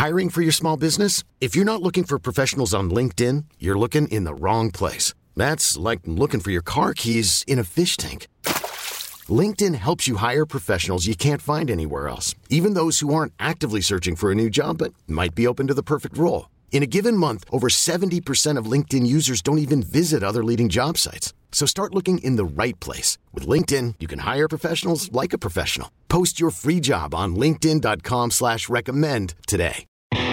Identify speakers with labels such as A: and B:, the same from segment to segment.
A: Hiring for your small business? If you're not looking for professionals on LinkedIn, you're looking in the wrong place. That's like looking for your car keys in a fish tank. LinkedIn helps you hire professionals you can't find anywhere else, even those who aren't actively searching for a new job but might be open to the perfect role. In a given month, over 70% of LinkedIn users don't even visit other leading job sites. So start looking in the right place. With LinkedIn, you can hire professionals like a professional. Post your free job on linkedin.com/recommend today.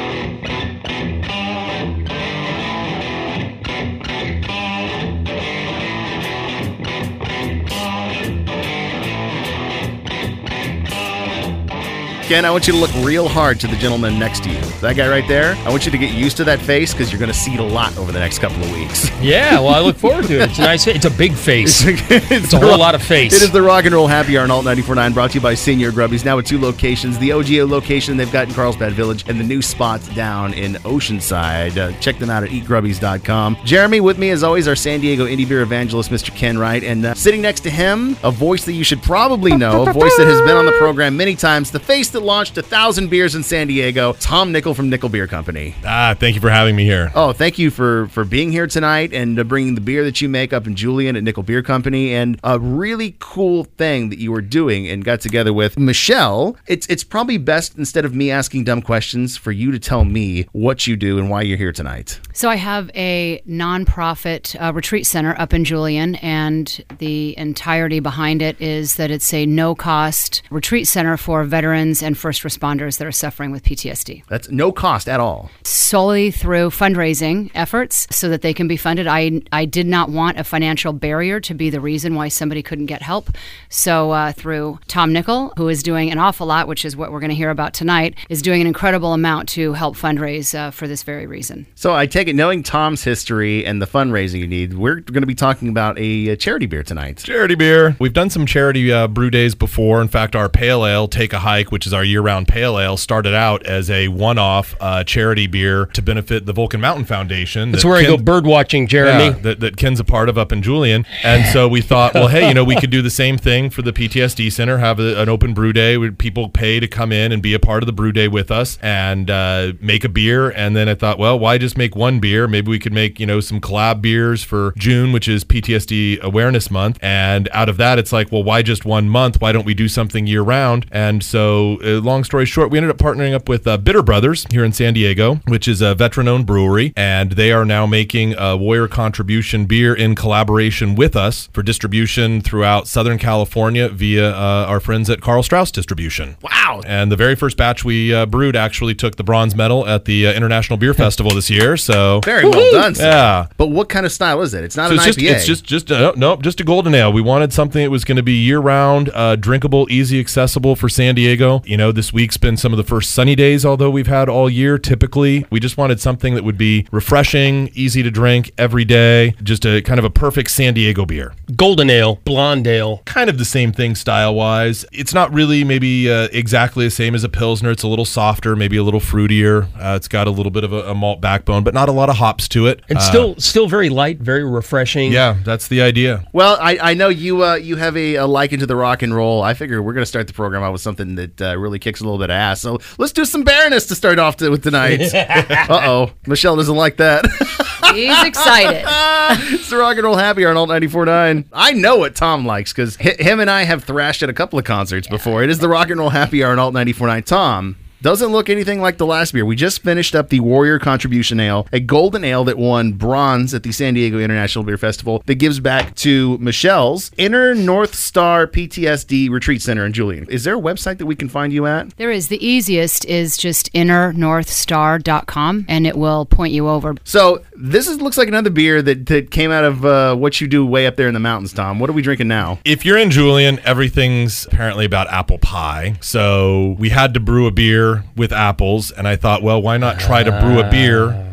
B: Ken, I want you to look real hard to the gentleman next to you. That guy right there, I want you to get used to that face because you're going to see it a lot over the next couple of weeks.
C: Yeah, well, I look forward to it. It's a nice face. It's a big face. It's a whole lot of face.
B: It is the Rock and Roll Happy Hour on Alt 94.9, brought to you by Senior Grubbies, now at 2 locations. The OGO location they've got in Carlsbad Village and the new spots down in Oceanside. Check them out at eatgrubbies.com. Jeremy, with me as always, our San Diego Indie Beer evangelist, Mr. Ken Wright. And sitting next to him, a voice that you should probably know, a voice that has been on the program many times, the face that launched 1,000 beers in San Diego, Tom Nickel from Nickel Beer Company.
D: Thank you for having me here.
B: Oh, thank you for being here tonight and bringing the beer that you make up in Julian at Nickel Beer Company, and a really cool thing that you were doing and got together with Michelle. It's probably best, instead of me asking dumb questions, for you to tell me what you do and why you're here tonight.
E: So I have a nonprofit retreat center up in Julian, and the entirety behind it is that it's a no-cost retreat center for veterans and first responders that are suffering with PTSD.
B: That's no cost at all.
E: Solely through fundraising efforts so that they can be funded. I did not want a financial barrier to be the reason why somebody couldn't get help. So through Tom Nickel, who is doing an awful lot, which is what we're going to hear about tonight, is doing an incredible amount to help fundraise for this very reason.
B: So I take it, knowing Tom's history and the fundraising you need, we're going to be talking about a charity beer tonight.
D: Charity beer. We've done some charity brew days before. In fact, our Pale Ale, Take a Hike, which is our year-round Pale Ale, started out as a one-off charity beer to benefit the Vulcan Mountain Foundation.
C: That's where I go bird watching, Jeremy.
D: Yeah, that Ken's a part of up in Julian. And so we thought, well, hey, we could do the same thing for the PTSD Center, have an open brew day where people pay to come in and be a part of the brew day with us and make a beer. And then I thought, well, why just make one beer? Maybe we could make, some collab beers for June, which is PTSD Awareness Month. And out of that, it's like, well, why just 1 month? Why don't we do something year round? And so long story short, we ended up partnering up with Bitter Brothers here in San Diego, which is a veteran-owned brewery, and they are now making a Warrior Contribution beer in collaboration with us for distribution throughout Southern California via our friends at Carl Strauss Distribution.
B: Wow!
D: And the very first batch we brewed actually took the bronze medal at the International Beer Festival this year. So
B: very well done, sir.
D: Yeah.
B: But what kind of style is it? It's not an IPA.
D: It's just a golden ale. We wanted something that was going to be year-round, drinkable, easy, accessible for San Diego. This week's been some of the first sunny days, although we've had all year typically. We just wanted something that would be refreshing, easy to drink every day, just a kind of a perfect San Diego beer.
C: Golden ale, blonde ale.
D: Kind of the same thing style-wise. It's not really maybe exactly the same as a Pilsner. It's a little softer, maybe a little fruitier. It's got a little bit of a malt backbone, but not a lot of hops to it.
C: And still very light, very refreshing.
D: Yeah, that's the idea.
B: Well, I know you have a liking to the rock and roll. I figure we're going to start the program out with something that really kicks a little bit of ass. So let's do some Baroness to start off with tonight. Uh-oh. Michelle doesn't like that.
E: He's excited.
B: It's the Rock and Roll Happy Hour on Alt 94.9. I know what Tom likes because him and I have thrashed at a couple of concerts before. It is the Rock and Roll Happy Hour on Alt 94.9. Tom doesn't look anything like the last beer. We just finished up the Warrior Contribution Ale, a golden ale that won bronze at the San Diego International Beer Festival that gives back to Michelle's Inner North Star PTSD Retreat Center in Julian. Is there a website that we can find you at?
E: There is. The easiest is just innernorthstar.com, and it will point you over.
B: So this looks like another beer that came out of what you do way up there in the mountains, Tom. What are we drinking now?
D: If you're in Julian, everything's apparently about apple pie. So we had to brew a beer with apples, and I thought, well, why not try to brew a beer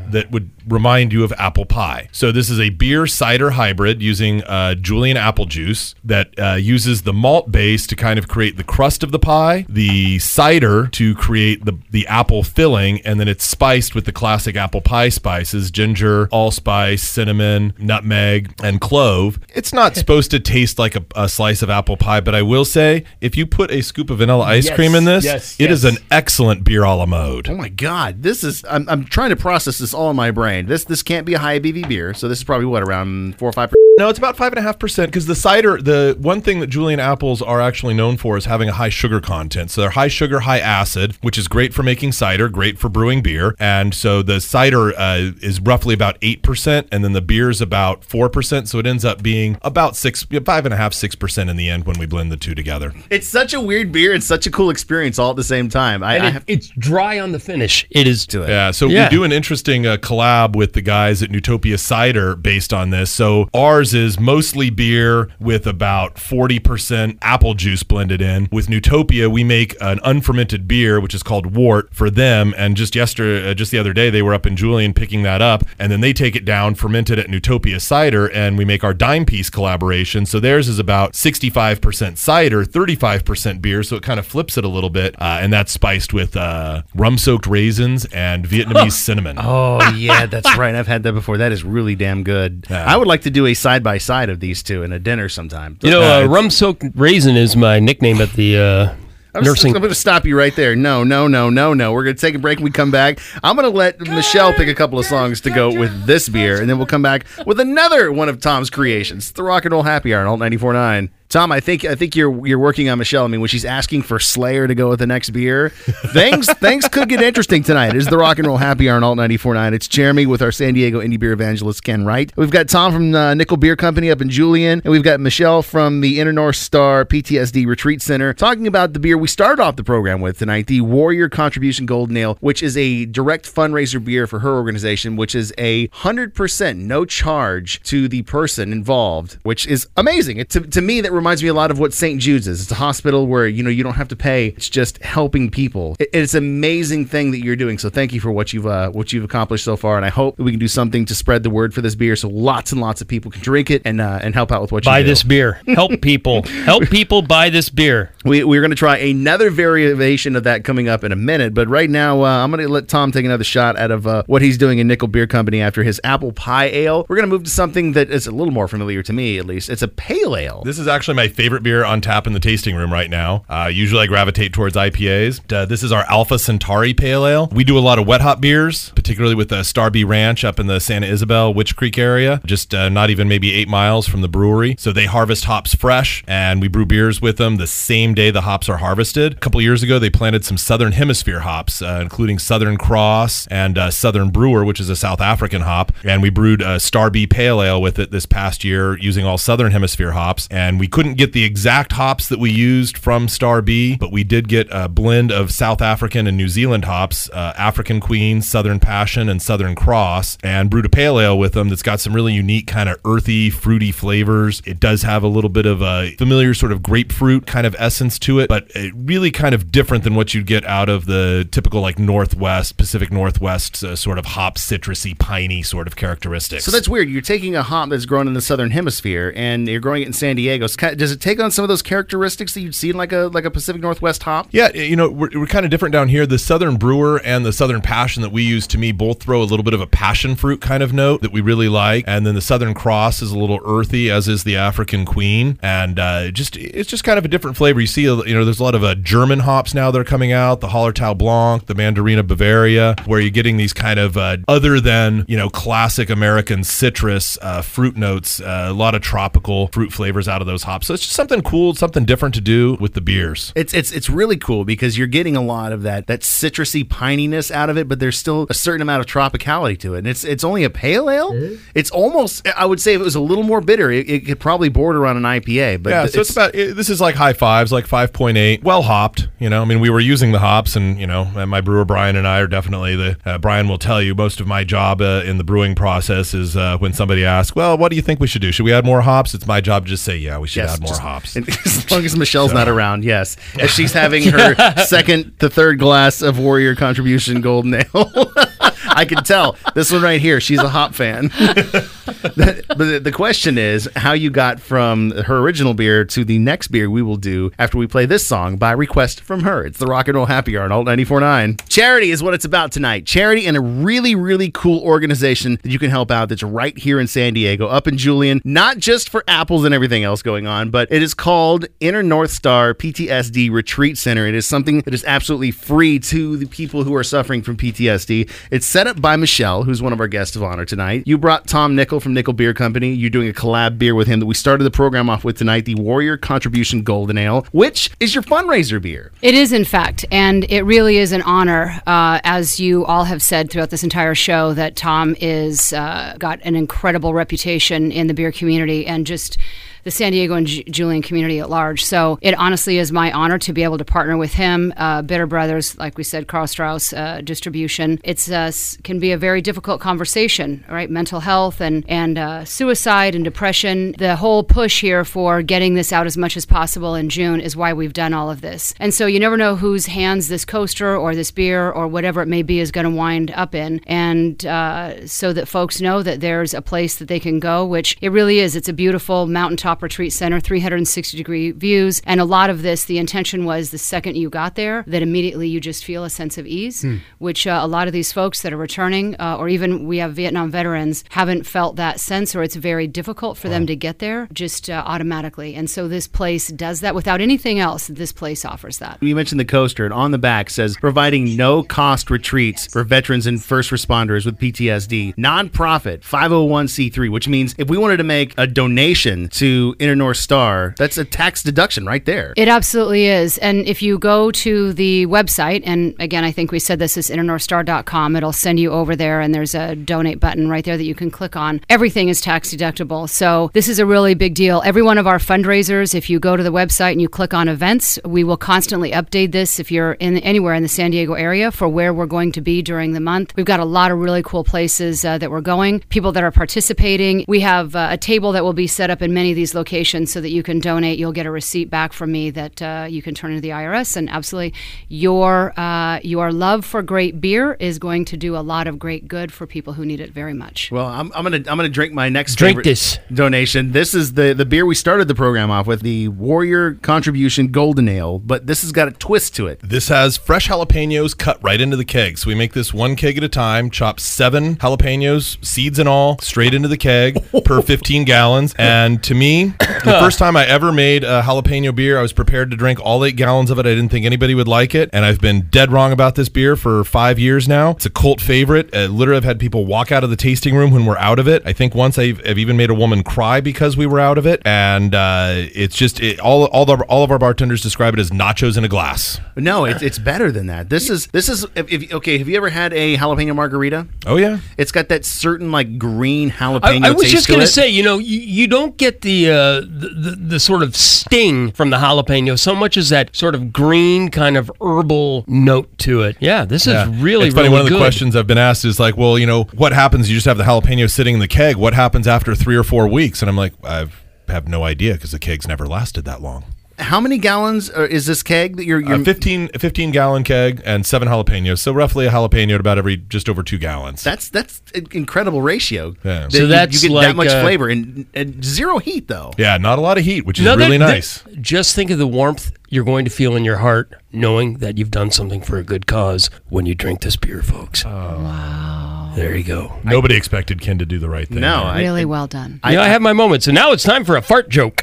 D: that would remind you of apple pie. So this is a beer cider hybrid using Julian apple juice that uses the malt base to kind of create the crust of the pie, the cider to create the apple filling, and then it's spiced with the classic apple pie spices: ginger, allspice, cinnamon, nutmeg, and clove. It's not supposed to taste like a slice of apple pie, but I will say, if you put a scoop of vanilla ice cream in this, it is an excellent beer a la mode.
B: Oh my God, this is. I'm trying to process this all in my brain. This can't be a high ABV beer, so this is probably what, around 4 or 5%.
D: No, it's about 5.5% because the cider, the one thing that Julian apples are actually known for is having a high sugar content. So they're high sugar, high acid, which is great for making cider, great for brewing beer. And so the cider is roughly about 8%, and then the beer is about 4%. So it ends up being about 5.5%, 6% in the end when we blend the two together.
B: It's such a weird beer and such a cool experience all at the same time.
C: It's dry on the finish. It is to it.
D: Yeah, so we do an interesting collab with the guys at Newtopia Cider based on this. So ours is mostly beer with about 40% apple juice blended in. With Newtopia, we make an unfermented beer, which is called Wort, for them. And just the other day, they were up in Julian picking that up, and then they take it down, ferment it at Newtopia Cider, and we make our Dime Piece collaboration. So theirs is about 65% cider, 35% beer, so it kind of flips it a little bit, and that's spiced with rum-soaked raisins and Vietnamese cinnamon.
B: Oh, yeah, that's right. I've had that before. That is really damn good. I would like to do a side-by-side of these two in a dinner sometime.
C: Rum-soaked raisin is my nickname at the nursing.
B: I'm going to stop you right there. No. We're going to take a break. When we come back, I'm going to let Michelle pick a couple of songs to go with this beer, and then we'll come back with another one of Tom's creations, the Rock and Roll Happy Hour on Alt 94.9. Tom, I think you're working on Michelle. I mean, when she's asking for Slayer to go with the next beer, things could get interesting tonight. It is the Rock and Roll Happy Hour on Alt 94.9. It's Jeremy with our San Diego indie beer evangelist Ken Wright. We've got Tom from Nickel Beer Company up in Julian, and we've got Michelle from the Inner North Star PTSD Retreat Center talking about the beer we started off the program with tonight, the Warrior Contribution Golden Ale, which is a direct fundraiser beer for her organization, which is 100% no charge to the person involved, which is amazing. To me, that reminds me a lot of what St. Jude's is. It's a hospital where you don't have to pay. It's just helping people. It's an amazing thing that you're doing. So thank you for what you've accomplished so far, and I hope that we can do something to spread the word for this beer so lots and lots of people can drink it and help out with what you do.
C: Buy this beer. Help people. Help people buy this beer.
B: We're going to try another variation of that coming up in a minute, but right now I'm going to let Tom take another shot out of what he's doing in Nickel Beer Company after his apple pie ale. We're going to move to something that is a little more familiar to me, at least. It's a pale ale.
D: This is actually my favorite beer on tap in the tasting room right now. Usually I gravitate towards IPAs. This is our Alpha Centauri Pale Ale. We do a lot of wet hop beers, particularly with Star B Ranch up in the Santa Isabel, Witch Creek area, just not even maybe 8 miles from the brewery. So they harvest hops fresh, and we brew beers with them the same day the hops are harvested. A couple years ago, they planted some Southern Hemisphere hops, including Southern Cross and Southern Brewer, which is a South African hop. And we brewed a Star B Pale Ale with it this past year using all Southern Hemisphere hops. And we couldn't get the exact hops that we used from Star B, but we did get a blend of South African and New Zealand hops, African Queen, Southern Passion, and Southern Cross, and brewed a pale ale with them that's got some really unique kind of earthy, fruity flavors. It does have a little bit of a familiar sort of grapefruit kind of essence to it, but really kind of different than what you'd get out of the typical like Pacific Northwest sort of hop, citrusy, piney sort of characteristics.
B: So that's weird. You're taking a hop that's grown in the Southern Hemisphere and you're growing it in San Diego. Does it take on some of those characteristics that you'd see in like a Pacific Northwest hop?
D: Yeah, we're kind of different down here. The Southern Brewer and the Southern Passion that we use, to me, both throw a little bit of a passion fruit kind of note that we really like. And then the Southern Cross is a little earthy, as is the African Queen. And it's just kind of a different flavor. You see, there's a lot of German hops now that are coming out, the Hallertau Blanc, the Mandarina Bavaria, where you're getting these kind of other than, classic American citrus fruit notes, a lot of tropical fruit flavors out of those hops. So it's just something cool, something different to do with the beers.
B: It's really cool because you're getting a lot of that citrusy pininess out of it, but there's still a certain amount of tropicality to it. And it's only a pale ale. Mm-hmm. It's almost, I would say, if it was a little more bitter, it could probably border on an IPA. But
D: yeah, so it's about, this is like high fives, like 5.8, well hopped. We were using the hops, and my brewer Brian and I are definitely Brian will tell you most of my job in the brewing process is when somebody asks, well, what do you think we should do? Should we add more hops? It's my job to just say, yeah, we should add more hops.
B: As long as Michelle's not around, yes. As she's having her second to third glass of Warrior Contribution Golden Ale. I can tell. This one right here, she's a Hop fan. But the question is how you got from her original beer to the next beer we will do after we play this song by request from her. It's the Rock and Roll Happy Hour on Alt 94.9. Charity is what it's about tonight. Charity and a really, really cool organization that you can help out that's right here in San Diego, up in Julian, not just for apples and everything else going on, but it is called Inner North Star PTSD Retreat Center. It is something that is absolutely free to the people who are suffering from PTSD. It's set up by Michelle, who's one of our guests of honor tonight. You brought Tom Nickel from Nickel Beer Company. You're doing a collab beer with him that we started the program off with tonight, the Warrior Contribution Golden Ale, which is your fundraiser beer.
E: It is, in fact, and it really is an honor, as you all have said throughout this entire show, that Tom is got an incredible reputation in the beer community and just the San Diego and Julian community at large. So it honestly is my honor to be able to partner with him. Bitter Brothers, like we said, Karl Strauss distribution. It's can be a very difficult conversation, right? Mental health and suicide and depression. The whole push here for getting this out as much as possible in June is why we've done all of this. And so you never know whose hands this coaster or this beer or whatever it may be is going to wind up in. And so that folks know that there's a place that they can go, which it really is. It's a beautiful mountaintop retreat center, 360-degree views. And a lot of this, the intention was the second you got there, that immediately you just feel a sense of ease, which a lot of these folks that are returning, or even we have Vietnam veterans, haven't felt that sense, or it's very difficult for them to get there just automatically. And so this place does that without anything else. This place offers that.
B: You mentioned the coaster, and on the back says, providing no-cost retreats for veterans and first responders with PTSD. Nonprofit, 501c3, which means if we wanted to make a donation to Inner North Star, that's a tax deduction right there.
E: It absolutely is. And if you go to the website, and again, I think we said this is innernorthstar.com, it'll send you over there, and there's a donate button right there that you can click on. Everything is tax deductible. So this is a really big deal. Every one of our fundraisers, if you go to the website and you click on events, we will constantly update this if you're anywhere in the San Diego area for where we're going to be during the month. We've got a lot of really cool places that we're going, people that are participating. We have a table that will be set up in many of these locations so that you can donate. You'll get a receipt back from me that you can turn into the IRS, and absolutely your love for great beer is going to do a lot of great good for people who need it very much.
B: Well, I'm gonna drink my next
C: this
B: donation. This is the beer we started the program off with, the Warrior Contribution Golden Ale, but this has got a twist to it.
D: This has fresh jalapenos cut right into the keg. So we make this one keg at a time, chop 7 jalapenos, seeds and all, straight into the keg per 15 gallons. And to me, the first time I ever made a jalapeno beer, I was prepared to drink all 8 gallons of it. I didn't think anybody would like it. And I've been dead wrong about this beer for 5 years now. It's a cult favorite. Literally, I've had people walk out of the tasting room when we're out of it. I think once I've even made a woman cry because we were out of it. And it's just, all of our bartenders describe it as nachos in a glass.
B: No, it's better than that. This is okay, have you ever had a jalapeno margarita?
D: Oh, yeah.
B: It's got that certain like green jalapeno
C: I was
B: taste
C: just
B: to
C: going to
B: it.
C: say, you don't get the sort of sting from the jalapeno so much as that sort of green kind of herbal note to it. Yeah, this is really,
D: it's funny,
C: really
D: one of the
C: good.
D: questions I've been asked is like, well, what happens? You just have the jalapeno sitting in the keg. What happens after 3 or 4 weeks? And I'm like, I have no idea because the keg's never lasted that long.
B: How many gallons is this keg that you're
D: 15 gallon keg and 7 jalapenos, so roughly a jalapeno at about just over 2 gallons.
B: That's an incredible ratio.
D: Yeah.
C: So
B: you get
C: like,
B: that much flavor and zero heat though.
D: Yeah, not a lot of heat, which is really nice.
C: Just think of the warmth you're going to feel in your heart knowing that you've done something for a good cause when you drink this beer, folks. Wow. There you go.
D: Nobody expected Ken to do the right thing.
B: No,
E: Really well done.
C: I have my moments, and now it's time for a fart joke.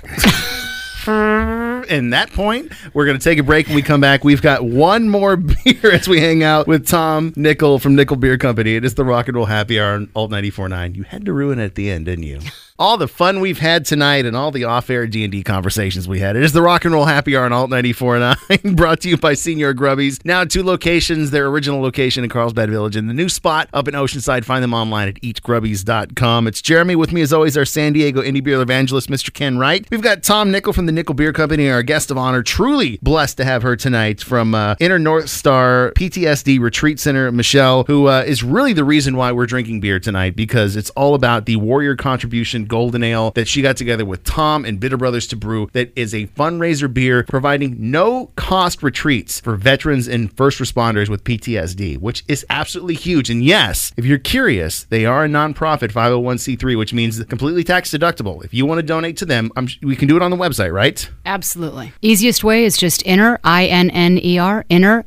B: And that point, we're going to take a break. When we come back, we've got one more beer as we hang out with Tom Nickel from Nickel Beer Company. It is the Rock and Roll Happy Hour on Alt 94.9. You had to ruin it at the end, didn't you? All the fun we've had tonight and all the off-air D&D conversations we had. It is the Rock and Roll Happy Hour on Alt 94.9, brought to you by Senior Grubbies. Now at 2 locations, their original location in Carlsbad Village and the new spot up in Oceanside. Find them online at eatgrubbies.com. It's Jeremy. With me as always, our San Diego indie beer evangelist, Mr. Ken Wright. We've got Tom Nickel from the Nickel Beer Company, our guest of honor. Truly blessed to have her tonight from Inner North Star PTSD Retreat Center, Michelle, who is really the reason why we're drinking beer tonight, because it's all about the Warrior Contribution Golden Ale that she got together with Tom and Bitter Brothers to brew that is a fundraiser beer providing no-cost retreats for veterans and first responders with PTSD, which is absolutely huge. And yes, if you're curious, they are a nonprofit 501c3, which means completely tax deductible. If you want to donate to them, we can do it on the website, right?
E: Absolutely. Easiest way is just enter, INNER,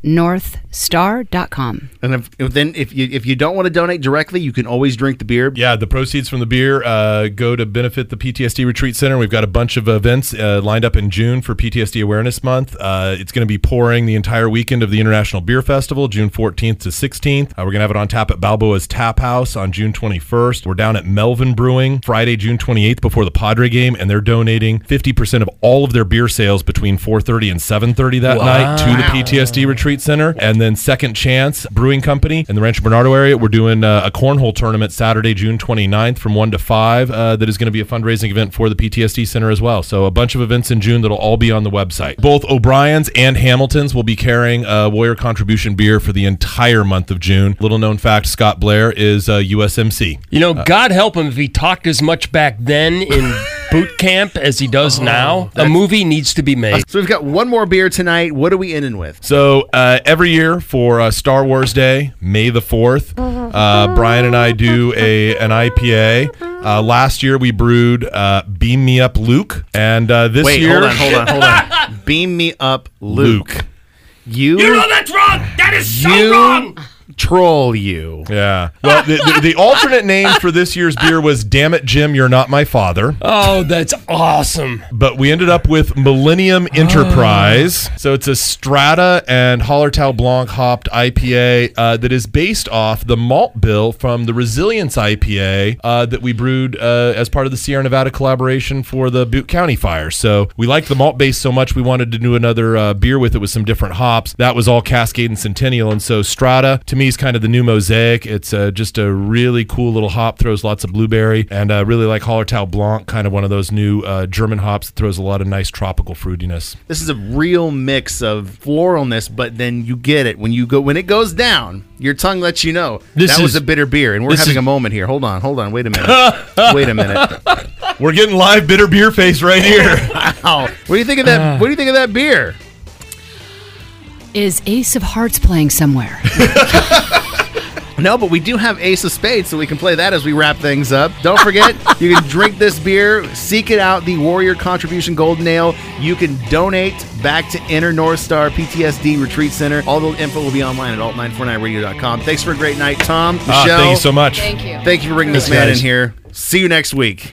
E: northstar.com.
B: And if you don't want to donate directly, you can always drink the beer.
D: Yeah, the proceeds from the beer go to benefit the PTSD Retreat Center. We've got a bunch of events lined up in June for PTSD Awareness Month. It's going to be pouring the entire weekend of the International Beer Festival, June 14th to 16th. We're going to have it on tap at Balboa's Tap House on June 21st. We're down at Melvin Brewing Friday, June 28th before the Padre game, and they're donating 50% of all of their beer sales between 4:30 and 7:30 that night to the PTSD Retreat Center. And then Second Chance Brewing Company in the Rancho Bernardo area, we're doing a cornhole tournament Saturday, June 29th from 1 to 5 that is going to be a fundraising event for the PTSD Center as well. So a bunch of events in June that'll all be on the website. Both O'Brien's and Hamilton's will be carrying Warrior Contribution beer for the entire month of June. Little known fact, Scott Blair is USMC.
C: You know, God help him if he talked as much back then in boot camp as he does now. A movie needs to be made.
B: So we've got one more beer tonight. What are we ending with?
D: So every year for Star Wars Day, May the 4th, Brian and I do an IPA. Last year we brewed Beam Me Up Luke, and this year...
B: Wait, hold on. Beam Me Up Luke. You
C: know that's wrong! That is so wrong!
B: Troll you.
D: Yeah. Well, the alternate name for this year's beer was Damn It, Jim, You're Not My Father.
C: Oh, that's awesome.
D: But we ended up with Millennium Enterprise. So it's a Strata and Hallertau Blanc hopped IPA that is based off the malt bill from the Resilience IPA that we brewed as part of the Sierra Nevada collaboration for the Butte County fire. So we liked the malt base so much we wanted to do another beer with it with some different hops. That was all Cascade and Centennial. And so Strata, to me, is kind of the new Mosaic. It's just a really cool little hop, throws lots of blueberry, and really like Hallertau Blanc, kind of one of those new German hops that throws a lot of nice tropical fruitiness.
B: This is a real mix of floralness, but then you get it when it goes down. Your tongue lets you know that was a bitter beer, and we're having a moment here. Hold on. Wait a minute.
D: We're getting live bitter beer face right here.
B: Wow. What do you think of that? What do you think of that beer?
E: Is Ace of Hearts playing somewhere?
B: No, but we do have Ace of Spades, so we can play that as we wrap things up. Don't forget, you can drink this beer, seek it out, the Warrior Contribution Golden Ale. You can donate back to Inner North Star PTSD Retreat Center. All the info will be online at alt949radio.com. Thanks for a great night, Tom, Michelle.
D: Thank you so much.
E: Thank you.
B: Thank you for bringing this man in here. See you next week.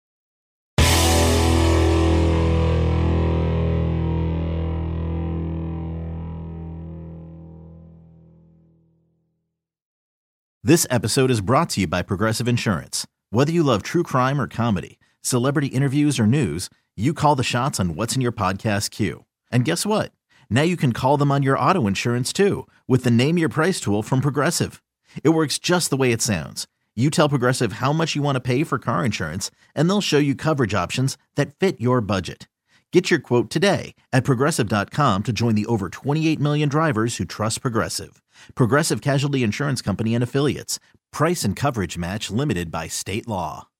F: This episode is brought to you by Progressive Insurance. Whether you love true crime or comedy, celebrity interviews or news, you call the shots on what's in your podcast queue. And guess what? Now you can call them on your auto insurance too with the Name Your Price tool from Progressive. It works just the way it sounds. You tell Progressive how much you want to pay for car insurance, and they'll show you coverage options that fit your budget. Get your quote today at Progressive.com to join the over 28 million drivers who trust Progressive. Progressive Casualty Insurance Company and Affiliates. Price and coverage match limited by state law.